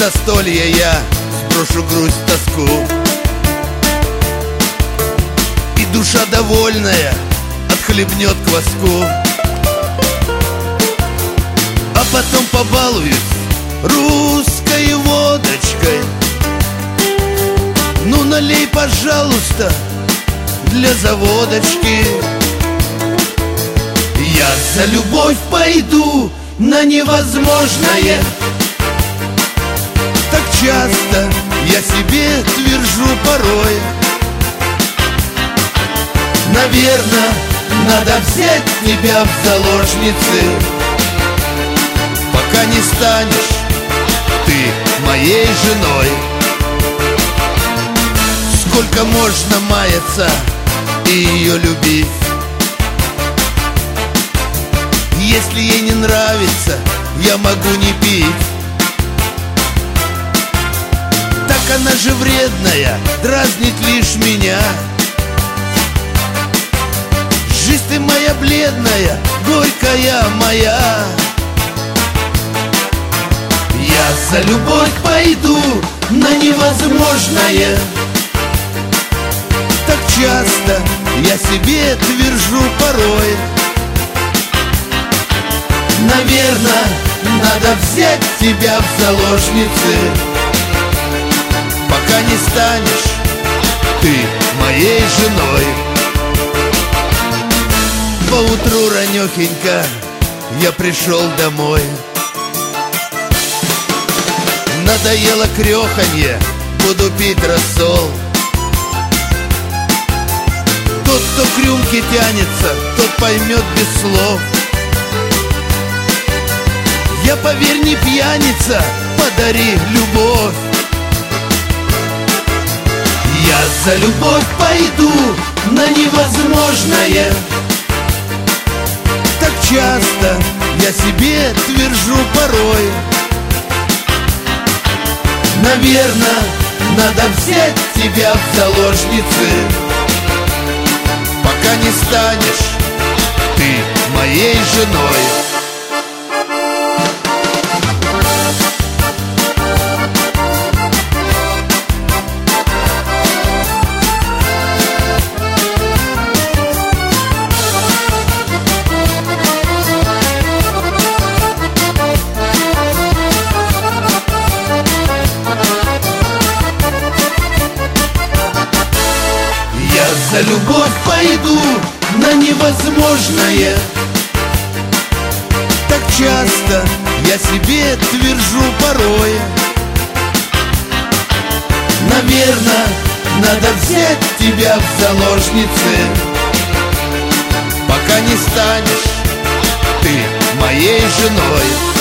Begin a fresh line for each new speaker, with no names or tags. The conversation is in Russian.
застолья я сброшу грусть, тоску, и душа довольная отхлебнет кваску. А потом побалуюсь русской водочкой. Ну налей, пожалуйста, для заводочки. Я за любовь пойду на невозможное. Так часто я себе твержу порой. Наверно, надо взять тебя в заложницы, пока не станешь ты моей женой. Сколько можно маяться и ее любить? Если ей не нравится, я могу не пить. Так она же вредная, дразнит лишь меня. Жизнь ты моя бледная, горькая моя. Я за любовь пойду на невозможное. Так часто я себе твержу порой. Наверно, надо взять тебя в заложницы, пока не станешь ты моей женой. Поутру ранехенько я пришел домой. Надоело крёханье, буду пить рассол. Тот, кто к рюмке тянется, тот поймет без слов. Я, поверь, не пьяница, подари любовь. Я за любовь пойду на невозможное. Так часто я себе твержу порой. Наверно, надо взять тебя в заложницы, пока не станешь ты моей женой. За любовь пойду на невозможное. Так часто я себе твержу порой. Наверно, надо взять тебя в заложницы, пока не станешь ты моей женой.